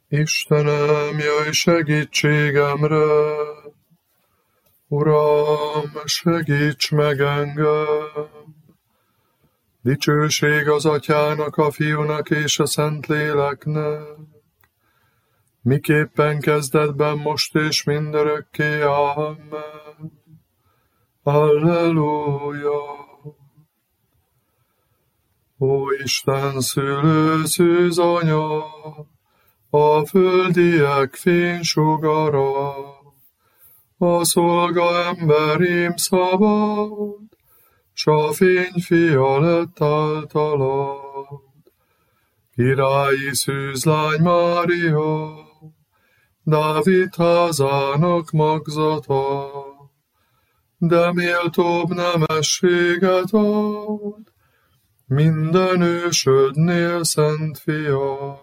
Istenem, jöjj segítségemre! Uram, segíts meg engem! Dicsőség az Atyának, a Fiúnak és a Szentléleknek, miképpen kezdetben, most és mindörökké. Amen. Halleluja! Ó Isten szülő szűz anya, a földiek fénysugara, a szolga emberim szabad, s a fényfia lett általad. Királyi szűzlány Mária, Dávid házának magzata, de méltóbb nemességet ad minden ősödnél, Szent Fiad.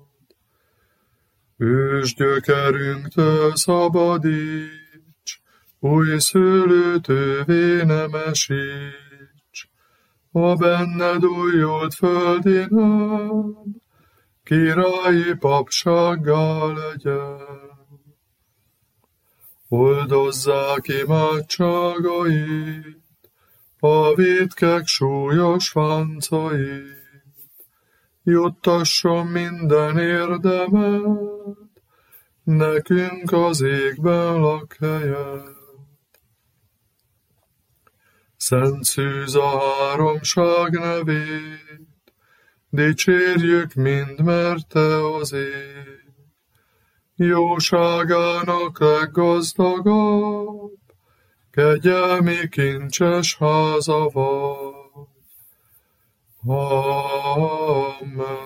Ősgyökerünktől szabadíts, új szőlőtővé nemesíts, a benned újult földinen királyi papsággá legyen. Oldozzák imádságait, a vétkek súlyos váncait, juttasson minden érdemet nekünk az égben lakhelyet. Szent szűz a háromság nevét, dicsérjük mind, mert te az ég. Jóságának leggazdagabb, kegyelmi kincses háza vagy. Amen.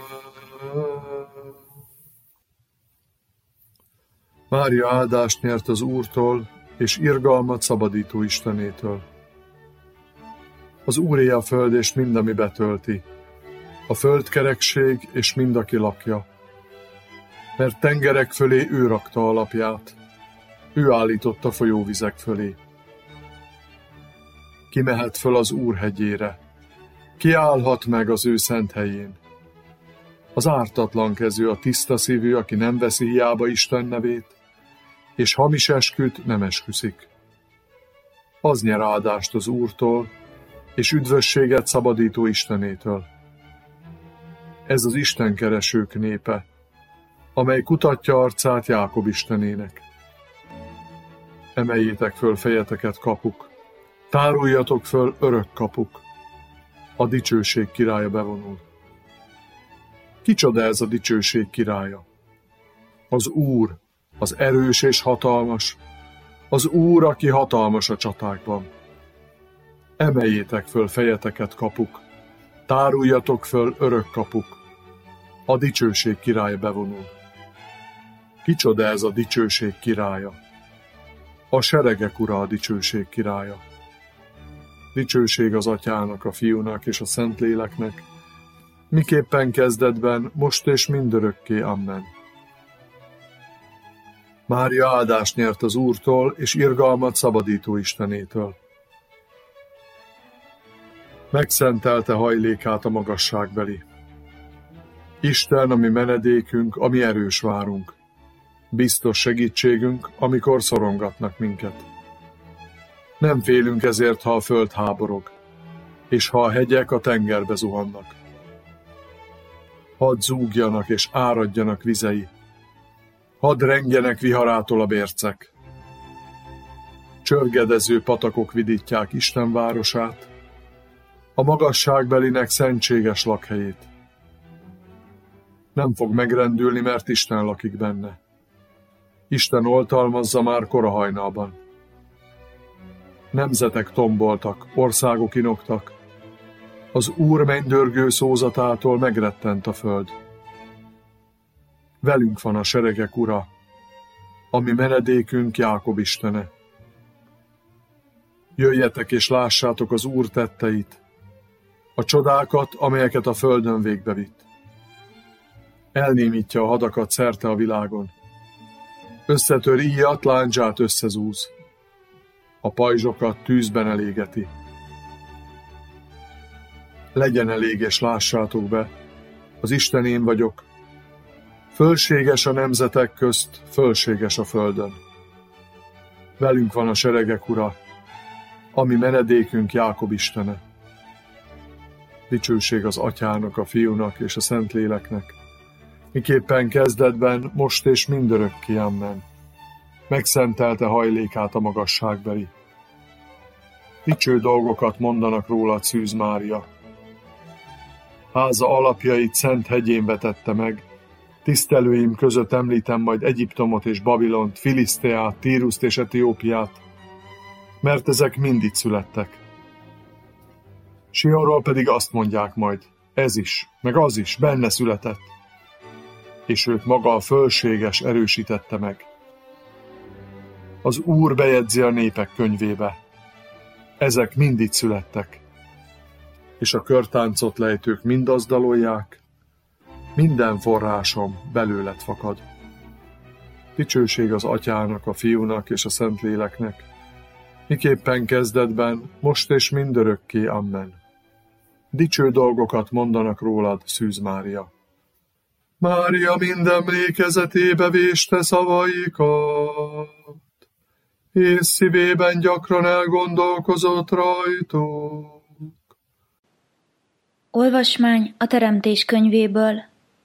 Mária áldást nyert az Úrtól, és irgalmat szabadító Istenétől. Az Úré a föld, és mind, ami betölti, a földkerekség, és mind, aki lakja. Mert tengerek fölé ő rakta alapját, ő állította folyóvizek fölé. Ki mehet föl az Úr hegyére, ki állhat meg az ő szent helyén? Az ártatlan kezű, a tiszta szívű, aki nem veszi hiába Isten nevét, és hamis esküt nem esküszik. Az nyer áldást az Úrtól, és üdvösséget szabadító Istenétől. Ez az istenkeresők népe, amely kutatja arcát Jákob Istenének. Emeljétek föl fejeteket, kapuk, táruljatok föl, örök kapuk, a dicsőség királya bevonul. Kicsoda ez a dicsőség királya? Az Úr, az erős és hatalmas, az Úr, aki hatalmas a csatákban. Emeljétek föl fejeteket, kapuk, táruljatok föl, örök kapuk, a dicsőség királya bevonul. Kicsoda ez a dicsőség királya? A seregek ura a dicsőség királya. Dicsőség az Atyának, a Fiúnak és a Szentléleknek, miképpen kezdetben, most és mindörökké. Amen. Mária áldást nyert az Úrtól, és irgalmat szabadító Istenétől. Megszentelte hajlékát a magasságbeli. Isten, ami menedékünk, ami erős várunk, biztos segítségünk, amikor szorongatnak minket. Nem félünk ezért, ha a föld háborog, és ha a hegyek a tengerbe zuhannak. Hadd zúgjanak és áradjanak vizei, hadd rengjenek viharától a bércek. Csörgedező patakok vidítják Isten városát, a magasságbelinek szentséges lakhelyét. Nem fog megrendülni, mert Isten lakik benne. Isten oltalmazza már korahajnalban. Nemzetek tomboltak, országok inoktak, az Úr mennydörgő szózatától megrettent a föld. Velünk van a seregek ura, ami menedékünk, Jákob Istene. Jöjjetek és lássátok az Úr tetteit, a csodákat, amelyeket a földön végbevitt. Elnémítja a hadakat szerte a világon. Összetör íjat, lándzsát összezúz. A pajzsokat tűzben elégeti. Legyen elég, és lássátok be, az Isten én vagyok. Fölséges a nemzetek közt, fölséges a földön. Velünk van a seregek ura, ami menedékünk Jákob istene. Dicsőség az Atyának, a Fiúnak és a Szentléleknek, miképpen kezdetben, most és mindörökké, amen. Megszentelte hajlékát a magasságbeli. Dicső dolgokat mondanak rólad, Szűz Mária. Háza alapjait szent hegyén vetette meg, tisztelőim között említem majd Egyiptomot és Babilont, Filiszteát, Tíruszt és Etiópiát, mert ezek mind itt születtek. Sionról pedig azt mondják majd, ez is, meg az is benne született, és őt maga a fölséges erősítette meg. Az Úr bejegyzi a népek könyvébe, ezek mind itt születtek, és a körtáncot lejtők mind azt dalolják, minden forrásom belőled fakad. Dicsőség az Atyának, a Fiúnak és a Szentléleknek, miképpen kezdetben, most és mindörökké, amen. Dicső dolgokat mondanak rólad, Szűz Mária. Mária mind emlékezetébe véste szavaikat, és szívében gyakran elgondolkozott rajtuk. Olvasmány a Teremtés könyvéből.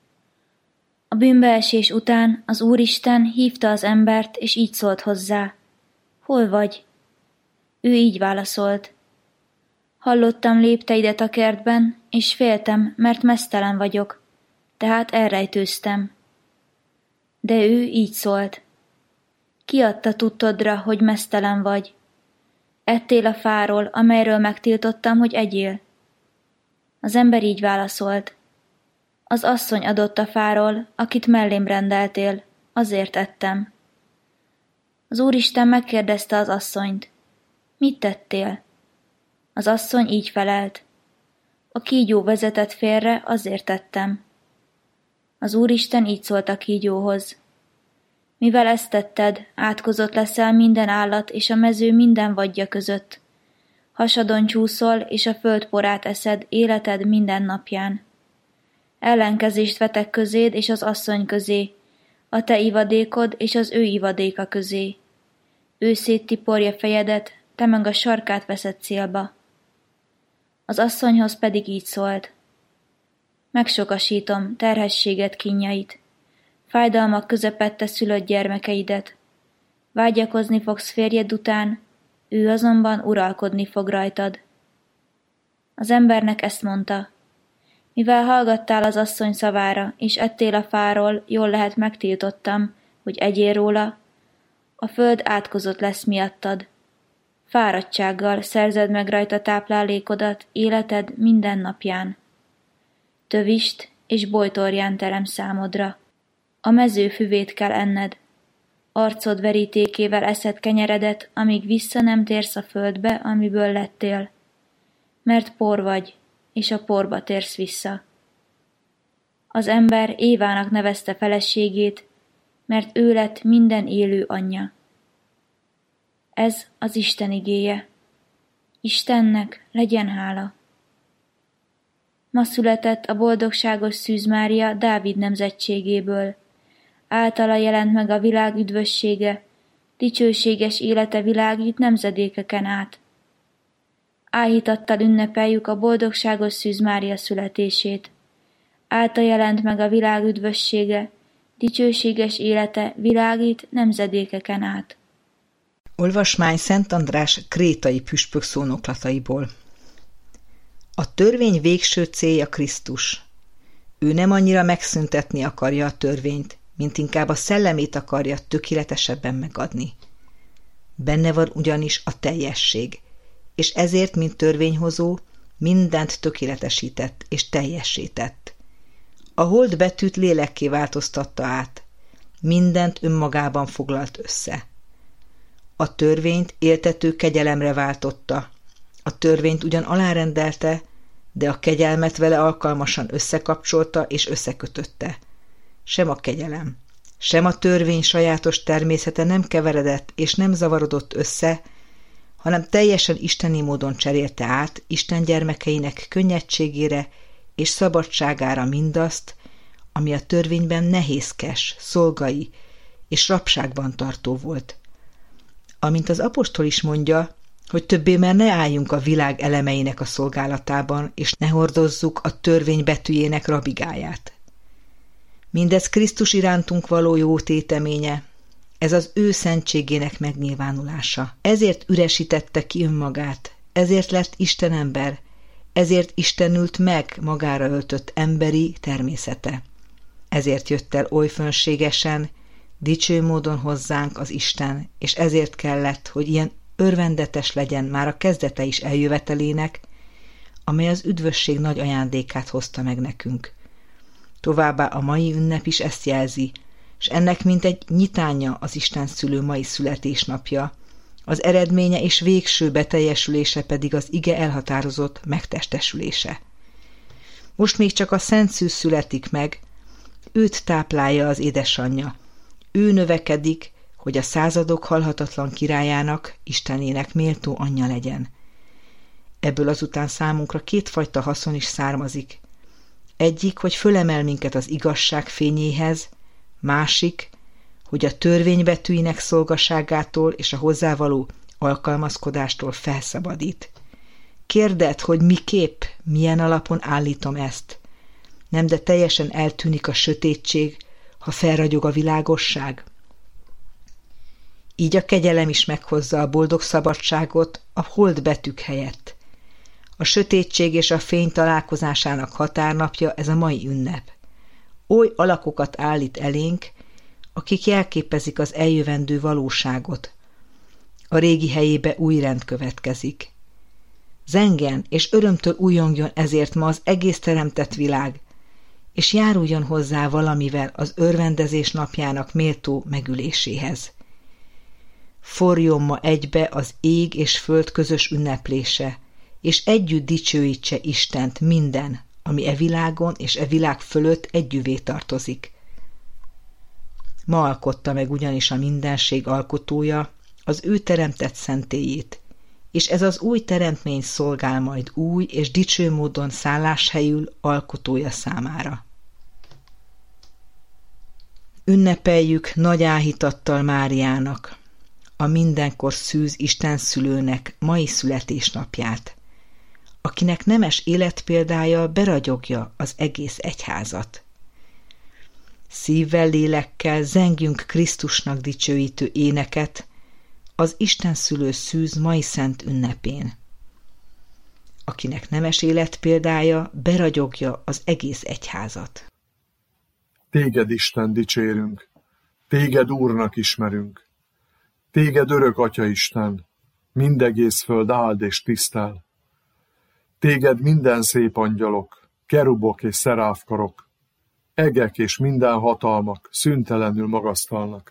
A bűnbeesés után az Úristen hívta az embert, és így szólt hozzá. Hol vagy? Ő így válaszolt. Hallottam lépteidet a kertben, és féltem, mert meztelen vagyok, tehát elrejtőztem. De ő így szólt. Ki adta tudtodra, hogy meztelen vagy? Ettél a fáról, amelyről megtiltottam, hogy egyél? Az ember így válaszolt. Az asszony adott a fáról, akit mellém rendeltél, azért ettem. Az Úristen megkérdezte az asszonyt. Mit tettél? Az asszony így felelt. A kígyó vezetett félre, azért tettem. Az Úristen így szólt a kígyóhoz. Mivel ezt tetted, átkozott leszel minden állat és a mező minden vadja között. Hasadon csúszol, és a föld porát eszed életed minden napján. Ellenkezést vetek közéd és az asszony közé, a te ivadékod és az ő ivadéka közé. Ő széttiporja fejedet, te meg a sarkát veszed célba. Az asszonyhoz pedig így szólt. Megsokasítom terhességet kínjait, fájdalmak közepette szülött gyermekeidet. Vágyakozni fogsz férjed után, ő azonban uralkodni fog rajtad. Az embernek ezt mondta. Mivel hallgattál az asszony szavára, és ettél a fáról, jól lehet megtiltottam, hogy egyél róla, a föld átkozott lesz miattad. Fáradtsággal szerzed meg rajta táplálékodat életed minden napján. Tövist és bojtorján terem számodra. A mező füvét kell enned. Arcod verítékével eszed kenyeredet, amíg vissza nem térsz a földbe, amiből lettél. Mert por vagy, és a porba térsz vissza. Az ember Évának nevezte feleségét, mert ő lett minden élő anyja. Ez az Isten igéje. Istennek legyen hála. Ma született a boldogságos Szűz Mária Dávid nemzetségéből. Általa jelent meg a világ üdvössége, dicsőséges élete világít nemzedékeken át. Áhítattal ünnepeljük a boldogságos Szűz Mária születését. Által jelent meg a világ üdvössége, dicsőséges élete világít nemzedékeken át. Olvasmány Szent András krétai püspök szónoklataiból. A törvény végső célja Krisztus. Ő nem annyira megszüntetni akarja a törvényt, mint inkább a szellemét akarja tökéletesebben megadni. Benne van ugyanis a teljesség, és ezért, mint törvényhozó, mindent tökéletesített és teljesített. A hold betűt lélekké változtatta át, mindent önmagában foglalt össze. A törvényt éltető kegyelemre váltotta, a törvényt ugyan alárendelte, de a kegyelmet vele alkalmasan összekapcsolta és összekötötte. Sem a kegyelem, sem a törvény sajátos természete nem keveredett és nem zavarodott össze, hanem teljesen isteni módon cserélte át Isten gyermekeinek könnyedségére és szabadságára mindazt, ami a törvényben nehézkes, szolgai és rabságban tartó volt. Amint az apostol is mondja, hogy többé már ne álljunk a világ elemeinek a szolgálatában, és ne hordozzuk a törvény betűjének rabigáját. Mindez Krisztus irántunk való jó téteménye, ez az ő szentségének megnyilvánulása. Ezért üresítette ki önmagát, ezért lett Isten ember, ezért istenült meg magára öltött emberi természete. Ezért jött el oly fönségesen, dicső módon hozzánk az Isten, és ezért kellett, hogy ilyen örvendetes legyen már a kezdete is eljövetelének, amely az üdvösség nagy ajándékát hozta meg nekünk. Továbbá a mai ünnep is ezt jelzi, s ennek mintegy nyitánya az Isten szülő mai születésnapja, az eredménye és végső beteljesülése pedig az ige elhatározott megtestesülése. Most még csak a Szent Szűz születik meg, őt táplálja az édesanyja, ő növekedik, hogy a századok halhatatlan királyának, Istenének méltó anyja legyen. Ebből azután számunkra kétfajta haszon is származik. Egyik, hogy fölemel minket az igazság fényéhez, másik, hogy a törvény betűinek szolgaságától és a hozzávaló alkalmazkodástól felszabadít. Kérdedd, hogy miképp, milyen alapon állítom ezt. Nem, de teljesen eltűnik a sötétség, ha felragyog a világosság. Így a kegyelem is meghozza a boldog szabadságot a hold betűk helyett. A sötétség és a fény találkozásának határnapja ez a mai ünnep. Oly alakokat állít elénk, akik jelképezik az eljövendő valóságot. A régi helyébe új rend következik. Zengen és örömtől újjongjon ezért ma az egész teremtett világ, és járuljon hozzá valamivel az örvendezés napjának méltó megüléséhez. Forjon ma egybe az ég és föld közös ünneplése, és együtt dicsőítse Istent minden, ami e világon és e világ fölött együvé tartozik. Ma alkotta meg ugyanis a mindenség alkotója az ő teremtett szentélyét, és ez az új teremtmény szolgál majd új és dicső módon szálláshelyül alkotója számára. Ünnepeljük nagy áhítattal Máriának, a mindenkor szűz Isten szülőnek mai születésnapját, akinek nemes életpéldája beragyogja az egész egyházat. Szívvel, lélekkel zengjünk Krisztusnak dicsőítő éneket az Isten szülő szűz mai szent ünnepén, akinek nemes életpéldája beragyogja az egész egyházat. Téged, Isten, dicsérünk, téged Úrnak ismerünk, téged örök Atya Isten, mindegész föld áld és tisztel. Téged minden szép angyalok, kerubok és szeráfkarok, egek és minden hatalmak szüntelenül magasztalnak.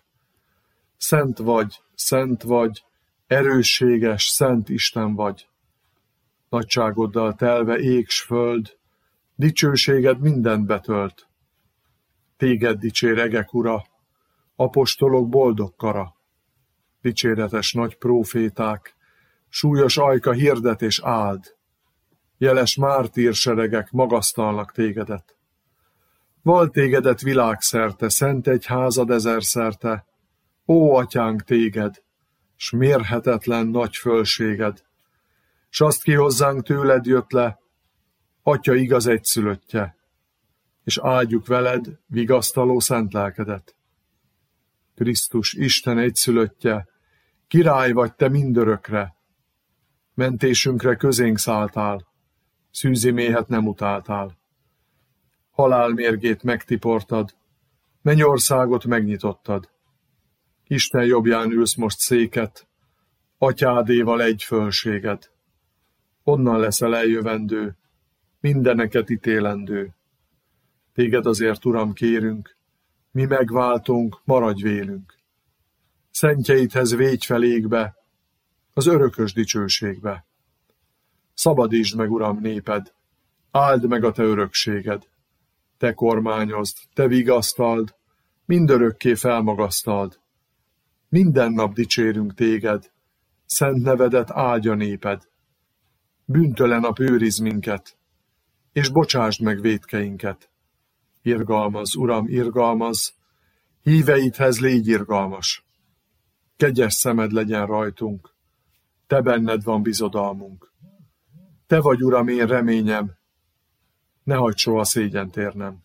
Szent vagy, erősséges, szent Isten vagy. Nagyságoddal telve ég s föld, dicsőséged mindent betölt. Téged dicsér egek ura, apostolok boldog kara. Dicséretes nagy próféták, súlyos ajka hirdet és áld. Jeles mártírseregek magasztalnak tégedet. Val tégedet világszerte, szent egyházad ezerszerte, ó, atyánk téged, s mérhetetlen nagy fölséged, s azt ki hozzánk tőled jött le, Atya igaz egyszülöttje, és áldjuk veled vigasztaló szent lelkedet. Krisztus, Isten egyszülöttje, király vagy te mindörökre, mentésünkre közénk szálltál, szűzi méhet nem utáltál. Halál mérgét megtiportad, mennyországot megnyitottad. Isten jobbján ülsz most széket, atyádéval egy fölséged. Onnan leszel eljövendő, mindeneket ítélendő. Téged azért, Uram, kérünk, mi megváltunk, maradj vélünk. Szentjeidhez védj fel égbe, az örökös dicsőségbe. Szabadítsd meg, Uram, néped, áld meg a te örökséged. Te kormányozd, te vigasztald, mindörökké felmagasztald. Minden nap dicsérünk téged, szent nevedet áldja néped. Bűntelen nap őriz minket, és bocsásd meg vétkeinket. Irgalmaz, Uram, irgalmaz, híveidhez légy irgalmas. Kegyes szemed legyen rajtunk, te benned van bizodalmunk. Te vagy, Uram, én reményem, ne hagyd soha szégyent érnem.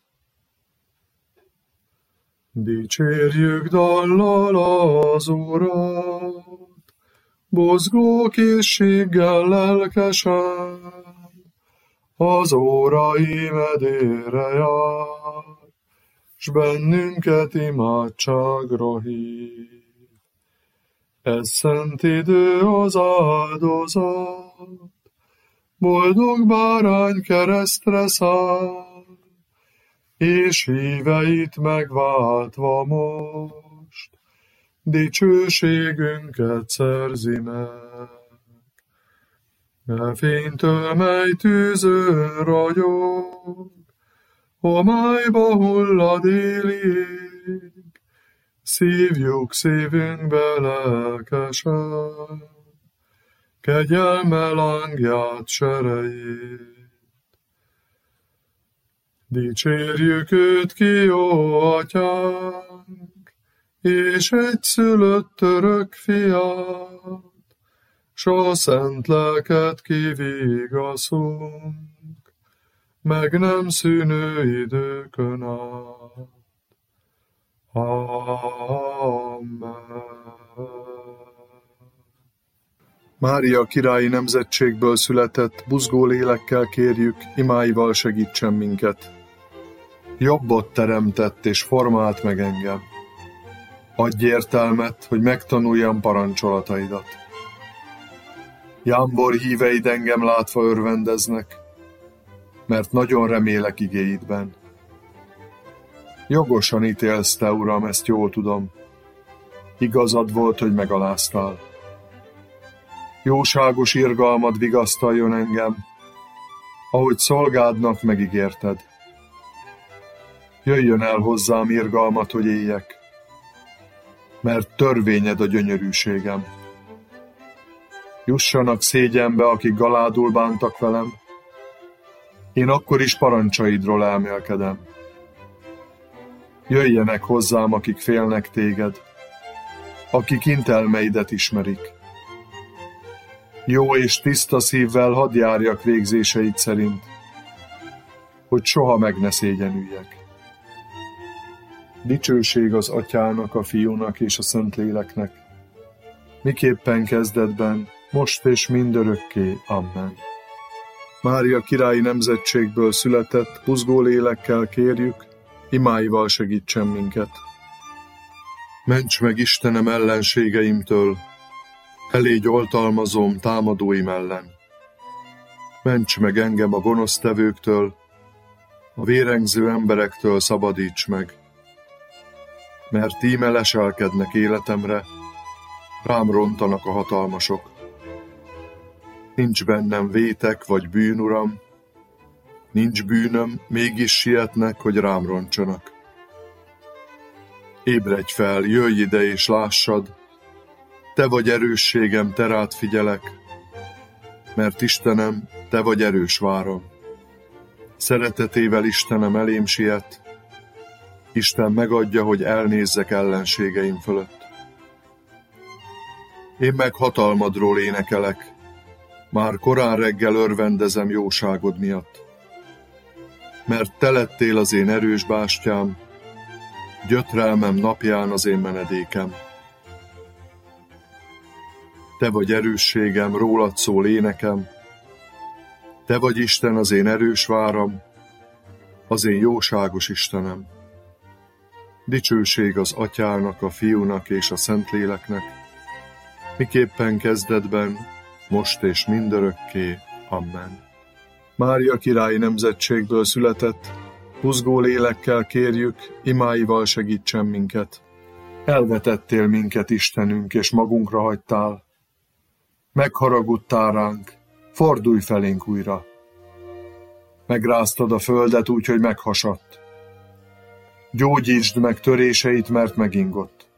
Dicsérjük dallal az Urat, buzgó készséggel lelkesen, az órai medére jár, s bennünket imádságra hív. Ez szent idő az áldozat, boldog bárány keresztre száll, és híveit megváltva most, dicsőségünket szerzi meg. E fénytől, mely tűzön ragyog, homályba hullad élig, szívjuk szívünkbe lelkesen, kegyelme lángját serejét. Dicsérjük őt ki, jó atyánk, és egyszülött örök fiát, s a szent lelket kivigaszunk, meg nem szűnő időkön át. Amen. Mária királyi nemzetségből született, buzgó lélekkel kérjük, imáival segítsen minket. Jobbot teremtett és formált meg engem. Adj értelmet, hogy megtanuljam parancsolataidat. Jámbor híveid engem látva örvendeznek, mert nagyon remélek igéidben. Jogosan ítélsz te, Uram, ezt jól tudom. Igazad volt, hogy megaláztál. Jóságos irgalmad vigasztaljon engem, ahogy szolgádnak megígérted. Jöjjön el hozzám irgalmat, hogy éljek, mert törvényed a gyönyörűségem. Jussanak szégyenbe, akik galádul bántak velem, én akkor is parancsaidról elmélkedem. Jöjjenek hozzám, akik félnek téged, akik intelmeidet ismerik. Jó és tiszta szívvel hadd járjak végzéseid szerint, hogy soha meg ne szégyenüljek. Dicsőség az Atyának, a Fiúnak és a Szentléleknek, miképpen kezdetben, most és mindörökké. Amen. Mária királyi nemzetségből született, buzgó lélekkel kérjük, imáival segítsen minket. Ments meg, Istenem, ellenségeimtől, elégy oltalmazóm támadóim ellen. Ments meg engem a gonosztevőktől, a vérengző emberektől szabadíts meg. Mert íme leselkednek életemre, rám rontanak a hatalmasok. Nincs bennem vétek vagy bűn, Uram, nincs bűnöm, mégis sietnek, hogy rám roncsanak. Ébredj fel, jöjj ide és lássad, te vagy erősségem, te rád figyelek, mert Istenem, te vagy erős váram. Szeretetével Istenem elém siet, Isten megadja, hogy elnézzek ellenségeim fölött. Én meg hatalmadról énekelek, már korán reggel örvendezem jóságod miatt. Mert te lettél az én erős bástyám, gyötrelmem napján az én menedékem. Te vagy erősségem, rólad szól énekem, te vagy Isten, az én erős váram, az én jóságos Istenem. Dicsőség az Atyának, a Fiúnak és a Szentléleknek, miképpen kezdetben, most és mindörökké. Amen. Mária királyi nemzetségből született, buzgó lélekkel kérjük, imáival segítsen minket. Elvetettél minket, Istenünk, és magunkra hagytál. Megharagudtál ránk, fordulj felénk újra. Megráztad a földet úgy, hogy meghasadt. Gyógyítsd meg töréseit, mert megingott.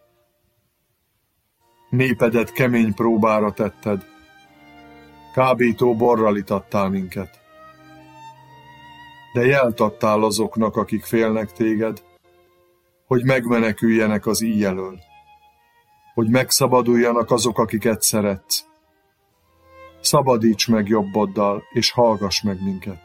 Népedet kemény próbára tetted, kábító borral itattál minket. de jelt adtál azoknak, akik félnek téged, hogy megmeneküljenek az íj elől, hogy megszabaduljanak azok, akiket szeretsz. Szabadíts meg jobboddal, és hallgass meg minket.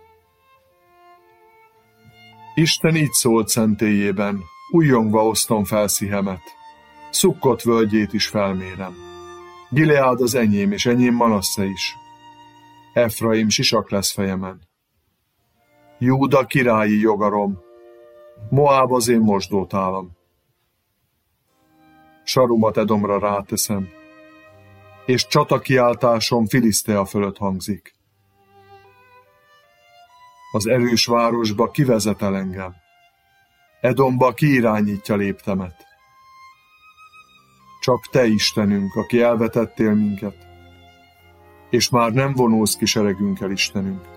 Isten így szólt szentélyében, újjongva osztom fel Szihemet, Szukkot völgyét is felmérem. Gileád az enyém, és enyém Manasse is. Efraim sisak lesz fejemen. Júda királyi jogarom, Moáb az én mosdótálam. Sarumat Edomra ráteszem, és csatakiáltásom Filisztea fölött hangzik. Az erős városba kivezet el engem, Edomba kiirányítja léptemet. Csak te, Istenünk, aki elvetettél minket, és már nem vonulsz ki seregünkkel, Istenünk.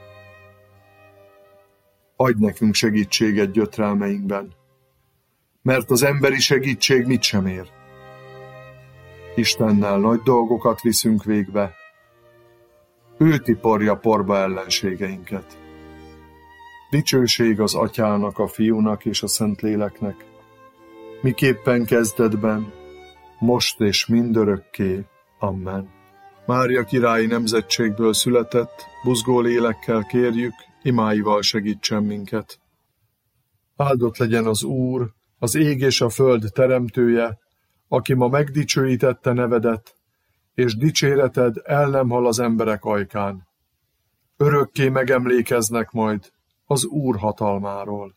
Adj nekünk segítséget gyötrelmeinkben, mert az emberi segítség mit sem ér. Istennel nagy dolgokat viszünk végbe, ő tiporja porba ellenségeinket. Dicsőség az Atyának, a Fiúnak és a Szentléleknek, miképpen kezdetben, most és mindörökké. Amen. Mária királyi nemzetségből született, buzgó lélekkel kérjük, imáival segítsen minket. Áldott legyen az Úr, az ég és a föld teremtője, aki ma megdicsőítette nevedet, és dicséreted el nem hal az emberek ajkán. Örökké megemlékeznek majd az Úr hatalmáról.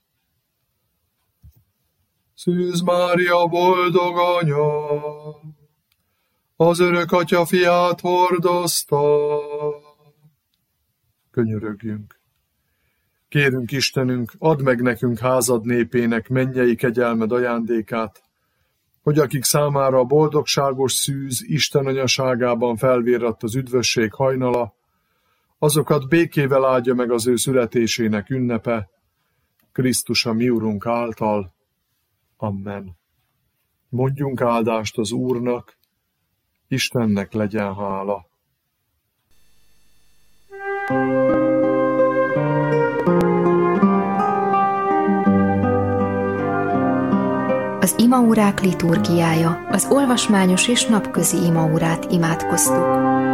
Szűz Mária boldog anya, az örök Atya fiát hordozta. Könyörögjünk. Kérünk Istenünk, add meg nekünk házad népének mennyei kegyelmed ajándékát, hogy akik számára a boldogságos szűz Isten anyaságában felvirradt az üdvösség hajnala, azokat békével áldja meg az ő születésének ünnepe, Krisztus a mi Urunk által. Amen. Mondjunk áldást az Úrnak, Istennek legyen hála. Az imaórák liturgiája, az olvasmányos és napközi imaórát imádkoztuk.